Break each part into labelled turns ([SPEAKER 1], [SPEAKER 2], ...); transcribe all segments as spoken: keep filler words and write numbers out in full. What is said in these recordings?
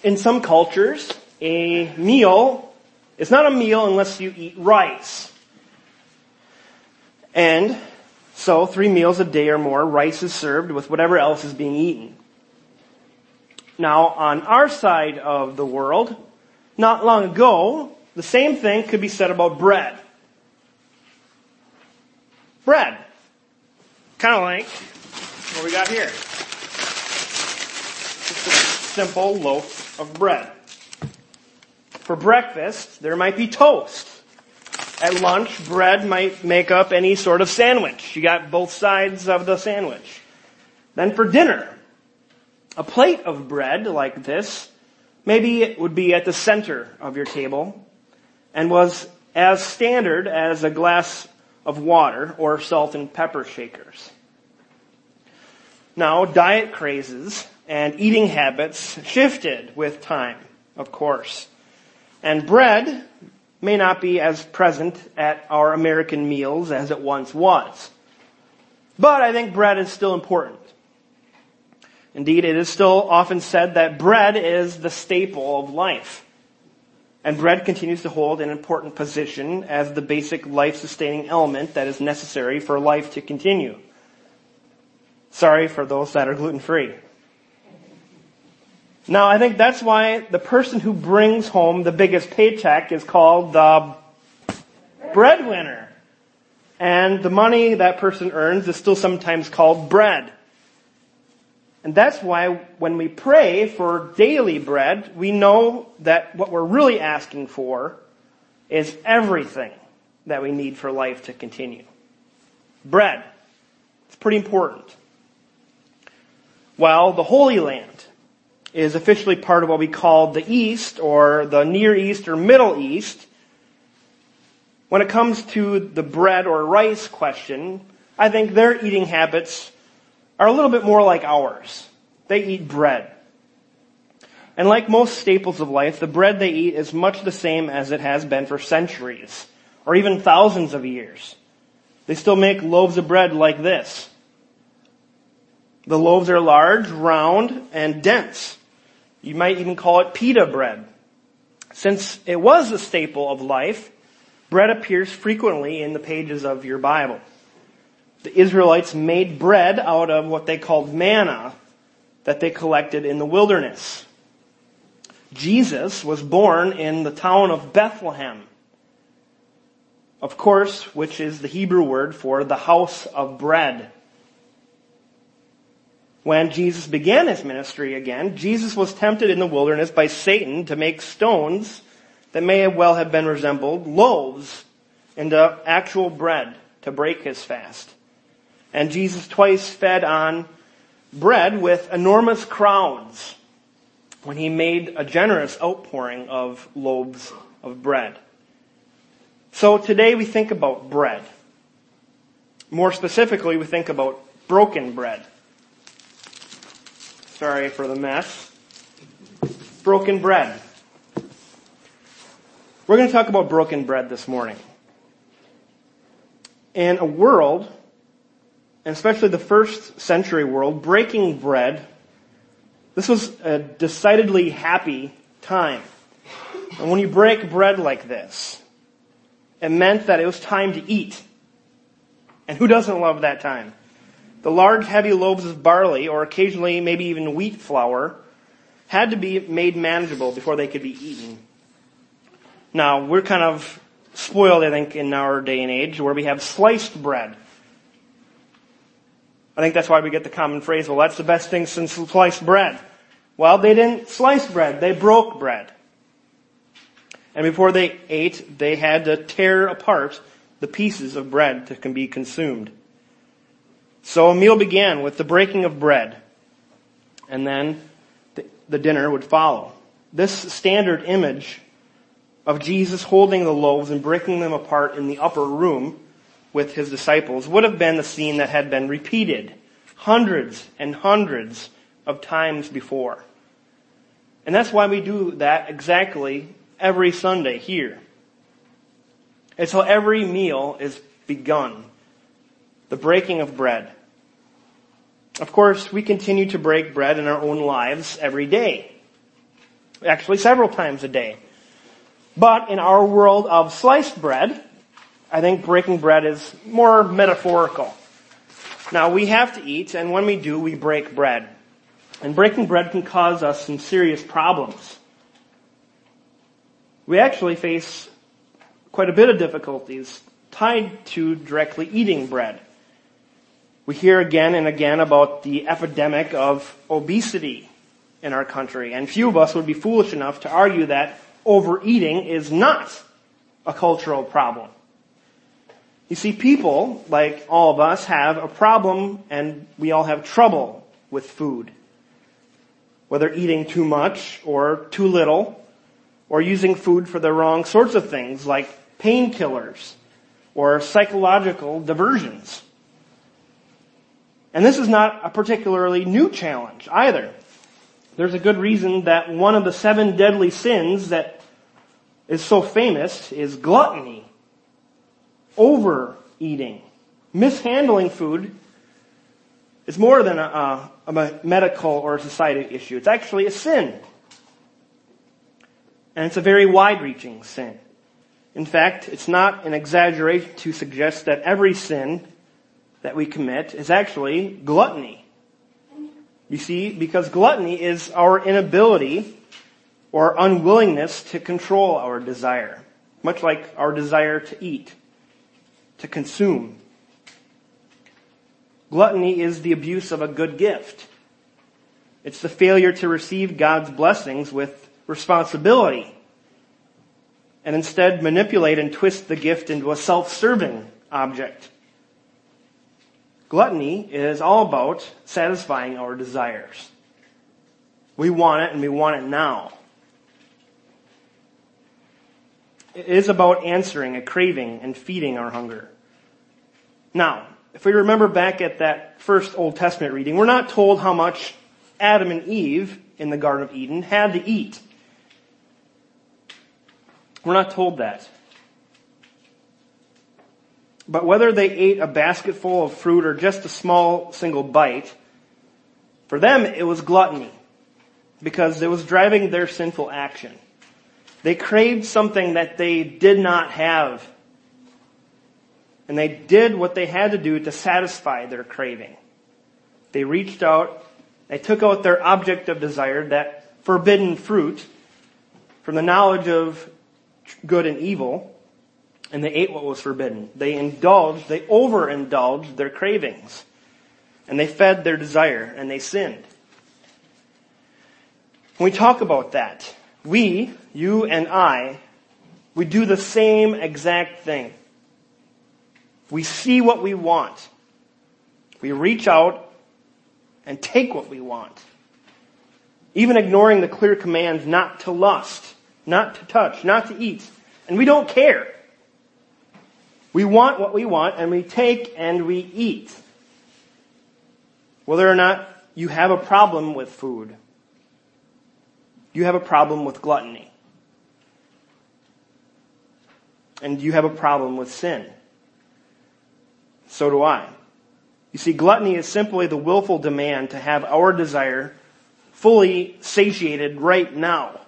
[SPEAKER 1] In some cultures, a meal is not a meal unless you eat rice. And so, three meals a day or more, rice is served with whatever else is being eaten. Now, on our side of the world, not long ago, the same thing could be said about bread. Bread. Kind of like what we got here. Just a simple loaf of bread. For breakfast, there might be toast. At lunch, bread might make up any sort of sandwich. You got both sides of the sandwich. Then for dinner, a plate of bread like this, maybe it would be at the center of your table and was as standard as a glass of water or salt and pepper shakers. Now, diet crazes and eating habits shifted with time, of course. And bread may not be as present at our American meals as it once was. But I think bread is still important. Indeed, it is still often said that bread is the staple of life. And bread continues to hold an important position as the basic life-sustaining element that is necessary for life to continue. Sorry for those that are gluten-free. Now, I think that's why the person who brings home the biggest paycheck is called the breadwinner. And the money that person earns is still sometimes called bread. And that's why when we pray for daily bread, we know that what we're really asking for is everything that we need for life to continue. Bread. It's pretty important. Well, the Holy Land is officially part of what we call the East, or the Near East, or Middle East. When it comes to the bread or rice question, I think their eating habits are a little bit more like ours. They eat bread. And like most staples of life, the bread they eat is much the same as it has been for centuries, or even thousands of years. They still make loaves of bread like this. The loaves are large, round, and dense. You might even call it pita bread. Since it was a staple of life, bread appears frequently in the pages of your Bible. The Israelites made bread out of what they called manna that they collected in the wilderness. Jesus was born in the town of Bethlehem, of course, which is the Hebrew word for the house of bread. When Jesus began his ministry again, Jesus was tempted in the wilderness by Satan to make stones that may well have been resembled loaves into actual bread to break his fast. And Jesus twice fed on bread with enormous crowds when he made a generous outpouring of loaves of bread. So today we think about bread. More specifically, we think about broken bread. Sorry for the mess. Broken bread. We're going to talk about broken bread this morning. In a world, and especially the first century world, breaking bread, this was a decidedly happy time. And when you break bread like this, it meant that it was time to eat. And who doesn't love that time? The large, heavy loaves of barley, or occasionally maybe even wheat flour, had to be made manageable before they could be eaten. Now, we're kind of spoiled, I think, in our day and age, where we have sliced bread. I think that's why we get the common phrase, well, that's the best thing since sliced bread. Well, they didn't slice bread, they broke bread. And before they ate, they had to tear apart the pieces of bread that can be consumed. So a meal began with the breaking of bread, and then the, the dinner would follow. This standard image of Jesus holding the loaves and breaking them apart in the upper room with his disciples would have been the scene that had been repeated hundreds and hundreds of times before. And that's why we do that exactly every Sunday here. It's how every meal is begun. The breaking of bread. Of course, we continue to break bread in our own lives every day. Actually, several times a day. But in our world of sliced bread, I think breaking bread is more metaphorical. Now, we have to eat, and when we do, we break bread. And breaking bread can cause us some serious problems. We actually face quite a bit of difficulties tied to directly eating bread. We hear again and again about the epidemic of obesity in our country, and few of us would be foolish enough to argue that overeating is not a cultural problem. You see, people, like all of us, have a problem, and we all have trouble with food. Whether eating too much or too little, or using food for the wrong sorts of things like painkillers or psychological diversions. And this is not a particularly new challenge either. There's a good reason that one of the seven deadly sins that is so famous is gluttony, overeating, mishandling food. Is more than a, a, a medical or a society issue. It's actually a sin. And it's a very wide-reaching sin. In fact, it's not an exaggeration to suggest that every sin that we commit is actually gluttony. You see, because gluttony is our inability or unwillingness to control our desire, much like our desire to eat, to consume. Gluttony is the abuse of a good gift. It's the failure to receive God's blessings with responsibility and instead manipulate and twist the gift into a self-serving object. Gluttony is all about satisfying our desires. We want it and we want it now. It is about answering a craving and feeding our hunger. Now, if we remember back at that first Old Testament reading, we're not told how much Adam and Eve in the Garden of Eden had to eat. We're not told that. But whether they ate a basketful of fruit or just a small single bite, for them it was gluttony, because it was driving their sinful action. They craved something that they did not have. And they did what they had to do to satisfy their craving. They reached out, they took out their object of desire, that forbidden fruit, from the knowledge of good and evil, and they ate what was forbidden. They indulged, they overindulged their cravings. And they fed their desire, and they sinned. When we talk about that, we, you and I, we do the same exact thing. We see what we want. We reach out and take what we want. Even ignoring the clear command not to lust, not to touch, not to eat. And we don't care. We want what we want and we take and we eat. Whether or not you have a problem with food, you have a problem with gluttony. And you have a problem with sin. So do I. You see, gluttony is simply the willful demand to have our desire fully satiated right now.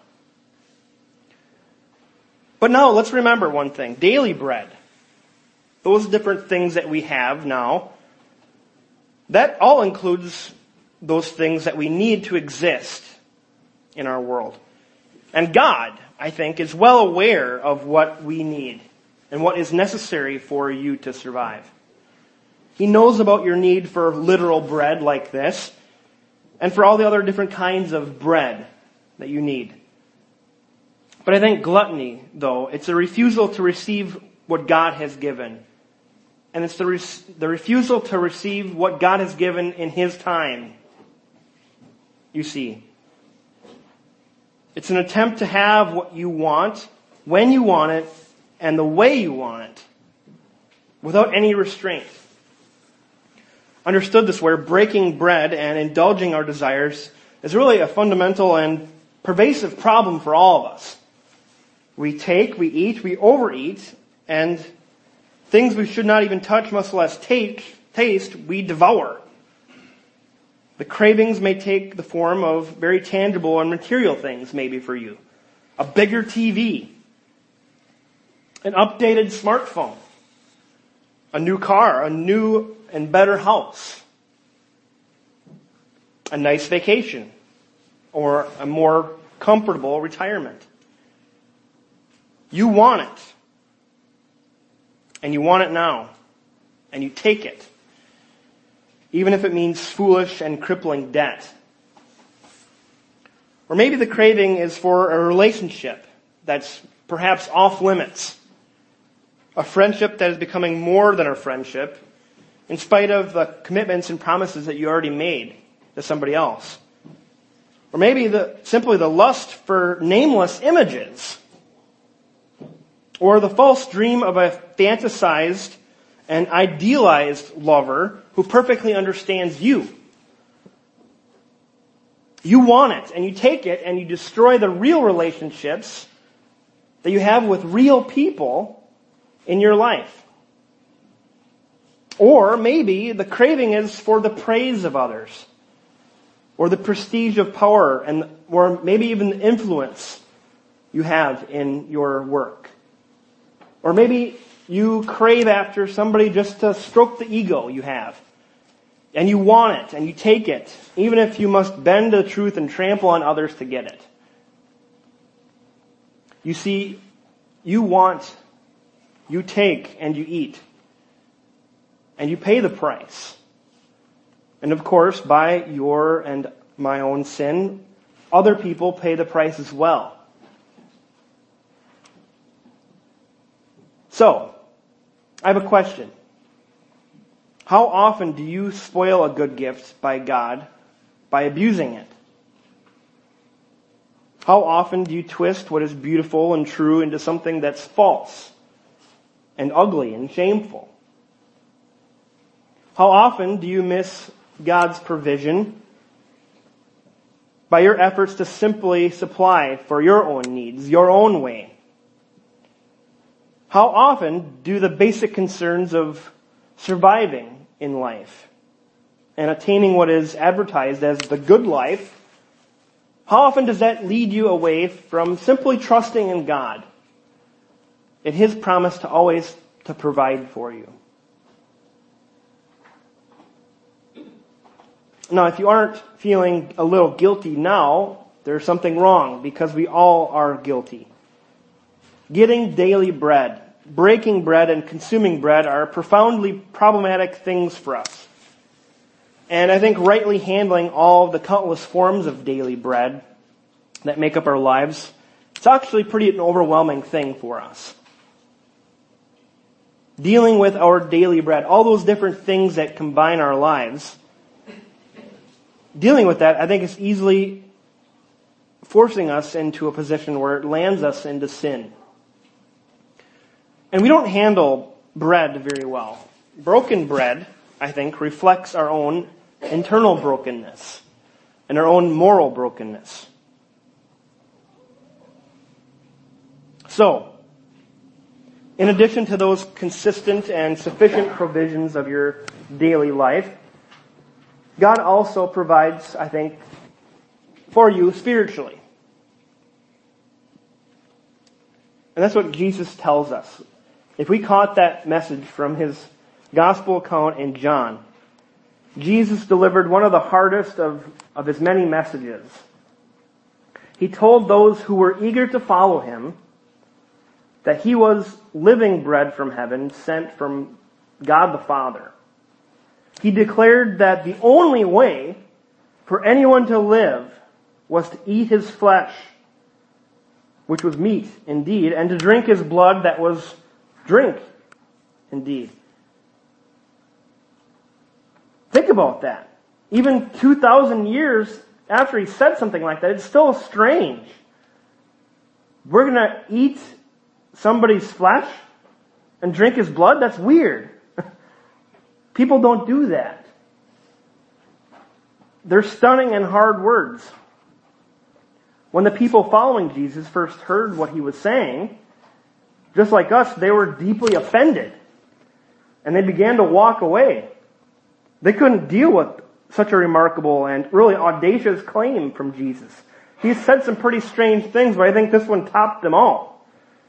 [SPEAKER 1] But now, let's remember one thing. Daily bread. Those different things that we have now, that all includes those things that we need to exist in our world. And God, I think, is well aware of what we need and what is necessary for you to survive. He knows about your need for literal bread like this, and for all the other different kinds of bread that you need. But I think gluttony, though, it's a refusal to receive what God has given. And it's the, re- the refusal to receive what God has given in His time. You see. It's an attempt to have what you want, when you want it, and the way you want it, without any restraint. Understood this way, breaking bread and indulging our desires is really a fundamental and pervasive problem for all of us. We take, we eat, we overeat, and things we should not even touch, much less taste, taste, we devour. The cravings may take the form of very tangible and material things, maybe for you. A bigger T V, an updated smartphone, a new car, a new and better house, a nice vacation, or a more comfortable retirement. You want it. And you want it now. And you take it. Even if it means foolish and crippling debt. Or maybe the craving is for a relationship that's perhaps off limits. A friendship that is becoming more than a friendship, in spite of the commitments and promises that you already made to somebody else. Or maybe the, simply the lust for nameless images. Or the false dream of a fantasized and idealized lover who perfectly understands you. You want it, and you take it, and you destroy the real relationships that you have with real people in your life. Or maybe the craving is for the praise of others, or the prestige of power, and or maybe even the influence you have in your work. Or maybe you crave after somebody just to stroke the ego you have. And you want it, and you take it, even if you must bend to the truth and trample on others to get it. You see, you want, you take, and you eat. And you pay the price. And of course, by your and my own sin, other people pay the price as well. So, I have a question. How often do you spoil a good gift by God by abusing it? How often do you twist what is beautiful and true into something that's false and ugly and shameful? How often do you miss God's provision by your efforts to simply supply for your own needs, your own way? How often do the basic concerns of surviving in life and attaining what is advertised as the good life, how often does that lead you away from simply trusting in God, in His promise to always to provide for you? Now, if you aren't feeling a little guilty now, there's something wrong, because we all are guilty. Getting daily bread, breaking bread, and consuming bread are profoundly problematic things for us. And I think rightly handling all of the countless forms of daily bread that make up our lives, it's actually pretty an overwhelming thing for us. Dealing with our daily bread, all those different things that combine our lives, dealing with that, I think, is easily forcing us into a position where it lands us into sin. And we don't handle bread very well. Broken bread, I think, reflects our own internal brokenness and our own moral brokenness. So, in addition to those consistent and sufficient provisions of your daily life, God also provides, I think, for you spiritually. And that's what Jesus tells us. If we caught that message from His gospel account in John, Jesus delivered one of the hardest of, of His many messages. He told those who were eager to follow Him that He was living bread from heaven, sent from God the Father. He declared that the only way for anyone to live was to eat His flesh, which was meat indeed, and to drink His blood, that was drink indeed. Think about that. Even two thousand years after He said something like that, it's still strange. We're going to eat somebody's flesh and drink His blood? That's weird. People don't do that. They're stunning and hard words. When the people following Jesus first heard what He was saying, just like us, they were deeply offended. And they began to walk away. They couldn't deal with such a remarkable and really audacious claim from Jesus. He said some pretty strange things, but I think this one topped them all.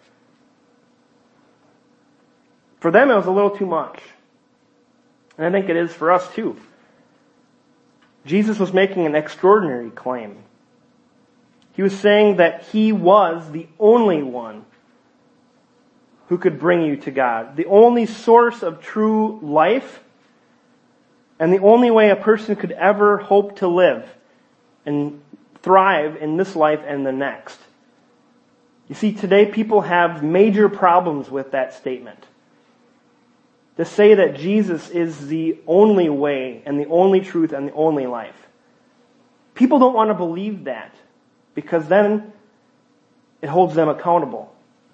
[SPEAKER 1] For them, it was a little too much. And I think it is for us too. Jesus was making an extraordinary claim. He was saying that he was the only one who could bring you to God, the only source of true life, and the only way a person could ever hope to live and thrive in this life and the next. You see, today people have major problems with that statement. To say that Jesus is the only way and the only truth and the only life. People don't want to believe that because then it holds them accountable.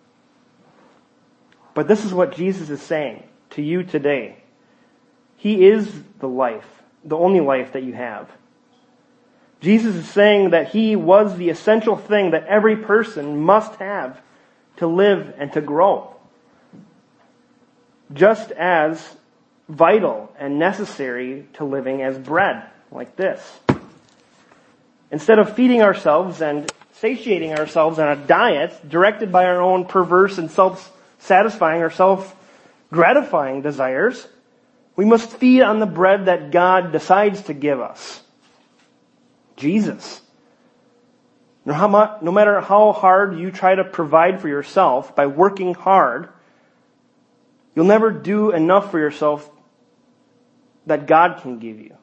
[SPEAKER 1] But this is what Jesus is saying to you today. He is the life, the only life that you have. Jesus is saying that he was the essential thing that every person must have to live and to grow. Just as vital and necessary to living as bread, like this. Instead of feeding ourselves and satiating ourselves on a diet directed by our own perverse and self-satisfying or self-gratifying desires, we must feed on the bread that God decides to give us. Jesus. No, how much, no matter how hard you try to provide for yourself by working hard, you'll never do enough for yourself that God can give you.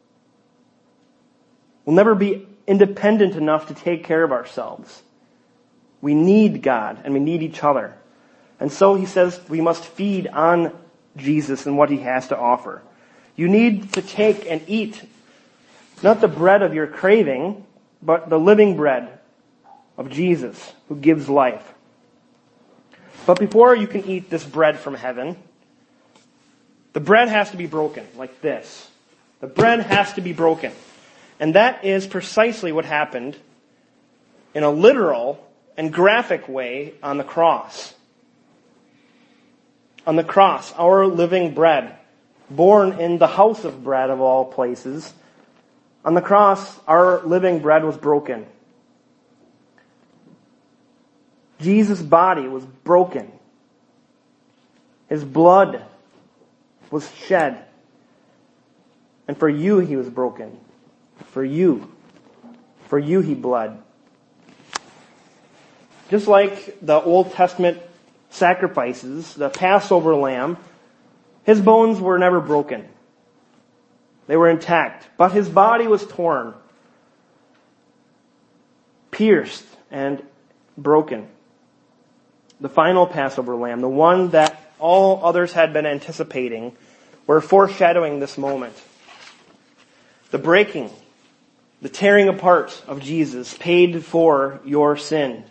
[SPEAKER 1] We'll never be independent enough to take care of ourselves. We need God and we need each other. And so he says we must feed on Jesus and what he has to offer. You need to take and eat not the bread of your craving, but the living bread of Jesus who gives life. But before you can eat this bread from heaven, the bread has to be broken, like this. The bread has to be broken. And that is precisely what happened in a literal and graphic way on the cross. On the cross, our living bread, born in the house of bread of all places, on the cross, our living bread was broken. Jesus' body was broken. His blood was shed. And for you, he was broken. For you. For you, he bled. Just like the Old Testament sacrifices, the Passover lamb, his bones were never broken. They were intact. But his body was torn, pierced, and broken. The final Passover lamb, the one that all others had been anticipating, were foreshadowing this moment. The breaking, the tearing apart of Jesus paid for your sin.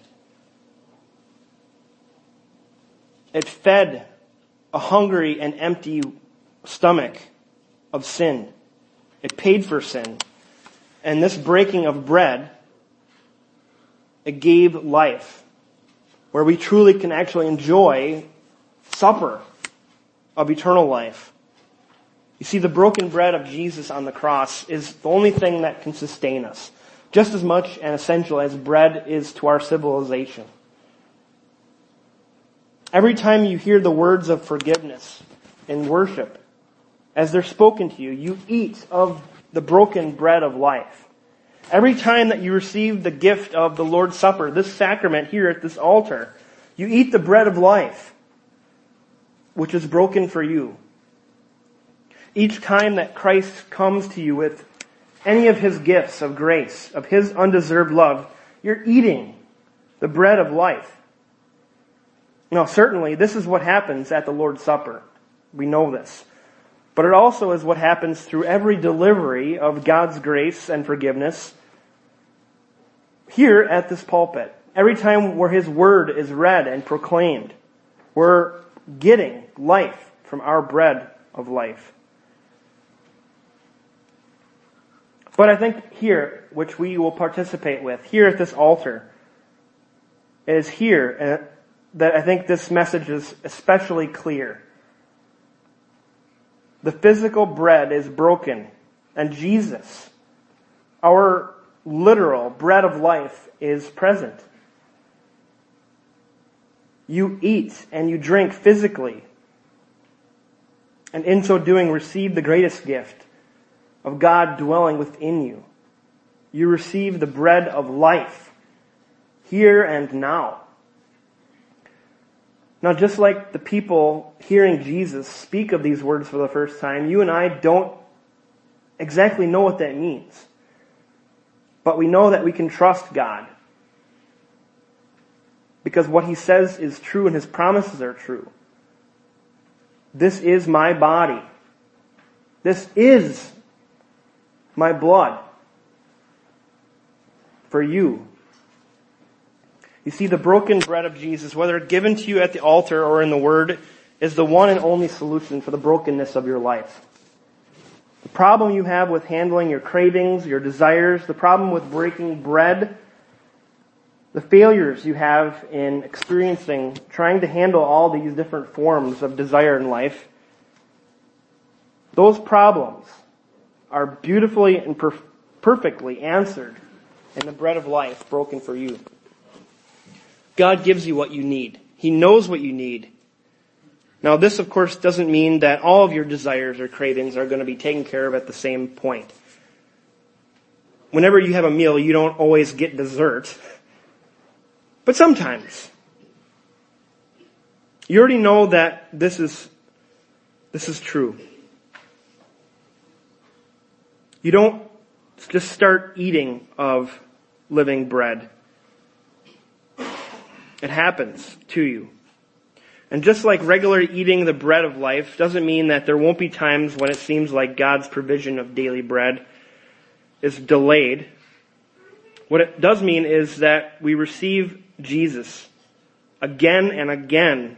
[SPEAKER 1] It fed a hungry and empty stomach of sin. It paid for sin. And this breaking of bread, it gave life, where we truly can actually enjoy supper of eternal life. You see, the broken bread of Jesus on the cross is the only thing that can sustain us, just as much and essential as bread is to our civilization. Every time you hear the words of forgiveness in worship, as they're spoken to you, you eat of the broken bread of life. Every time that you receive the gift of the Lord's Supper, this sacrament here at this altar, you eat the bread of life, which is broken for you. Each time that Christ comes to you with any of his gifts of grace, of his undeserved love, you're eating the bread of life. Now, certainly, this is what happens at the Lord's Supper. We know this. But it also is what happens through every delivery of God's grace and forgiveness here at this pulpit. Every time where his word is read and proclaimed, we're getting life from our bread of life. But I think here, which we will participate with, here at this altar, is here that I think this message is especially clear. The physical bread is broken and Jesus, our literal bread of life, is present. You eat and you drink physically, and in so doing receive the greatest gift of God dwelling within you. You receive the bread of life, here and now. Now, just like the people hearing Jesus speak of these words for the first time, you and I don't exactly know what that means. But we know that we can trust God, because what He says is true and His promises are true. This is my body. This is my blood for you. You see, the broken bread of Jesus, whether given to you at the altar or in the Word, is the one and only solution for the brokenness of your life. The problem you have with handling your cravings, your desires, the problem with breaking bread, the failures you have in experiencing, trying to handle all these different forms of desire in life, those problems are beautifully and perf- perfectly answered in the bread of life broken for you. God gives you what you need. He knows what you need. Now, this, of course, doesn't mean that all of your desires or cravings are going to be taken care of at the same point. Whenever you have a meal, you don't always get dessert. But sometimes. You already know that this is, this is true. You don't just start eating of living bread. It happens to you. And just like regular eating the bread of life doesn't mean that there won't be times when it seems like God's provision of daily bread is delayed. What it does mean is that we receive Jesus again and again.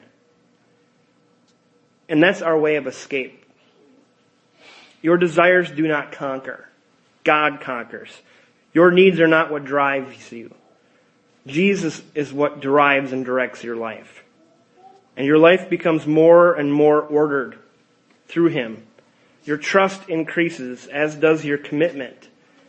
[SPEAKER 1] And that's our way of escape. Your desires do not conquer. God conquers. Your needs are not what drives you. Jesus is what drives and directs your life. And your life becomes more and more ordered through Him. Your trust increases, as does your commitment.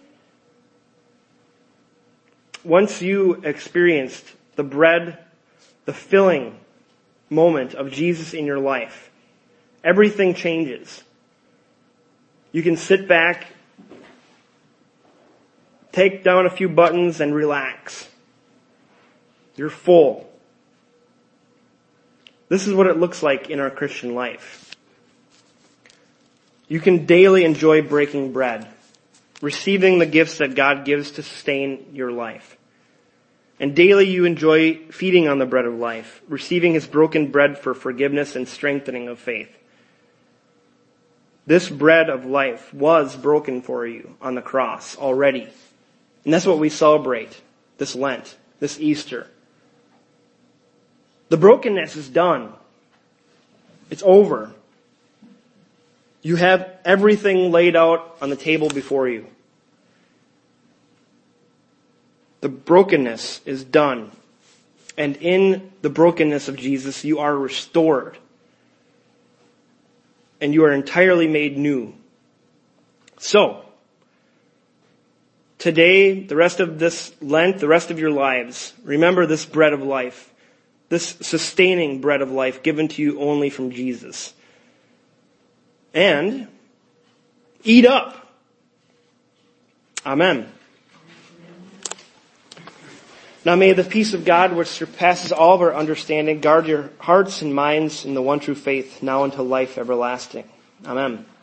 [SPEAKER 1] Once you experienced the bread, the filling moment of Jesus in your life, everything changes. You can sit back, take down a few buttons, and relax. You're full. This is what it looks like in our Christian life. You can daily enjoy breaking bread, receiving the gifts that God gives to sustain your life. And daily you enjoy feeding on the bread of life, receiving His broken bread for forgiveness and strengthening of faith. This bread of life was broken for you on the cross already. And that's what we celebrate this Lent, this Easter. The brokenness is done. It's over. You have everything laid out on the table before you. The brokenness is done. And in the brokenness of Jesus, you are restored. And you are entirely made new. So, today, the rest of this Lent, the rest of your lives, remember this bread of life. This sustaining bread of life given to you only from Jesus. And eat up. Amen. Now may the peace of God, which surpasses all of our understanding, guard your hearts and minds in the one true faith, now unto life everlasting. Amen.